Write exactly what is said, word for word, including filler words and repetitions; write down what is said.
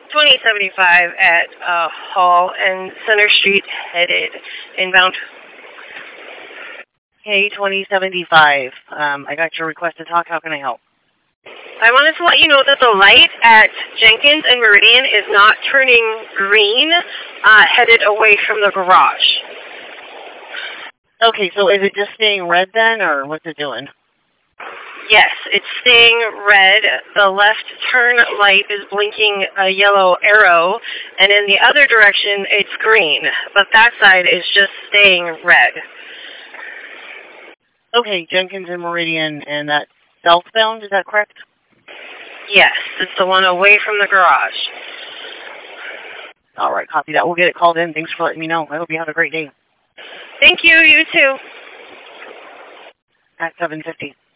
twenty seventy-five at uh, Hall and Center Street, headed inbound. Hey, twenty seventy-five. Um, I got your request to talk. How can I help? I wanted to let you know that the light at Jenkins and Meridian is not turning green, uh, headed away from the garage. Okay, so is it just staying red then, or what's it doing? Yes, it's staying red. The left turn light is blinking a yellow arrow, and in the other direction, it's green. But that side is just staying red. Okay, Jenkins and Meridian, and that's southbound, is that correct? Yes, it's the one away from the garage. All right, copy that. We'll get it called in. Thanks for letting me know. I hope you have a great day. Thank you, you too. At seven fifty.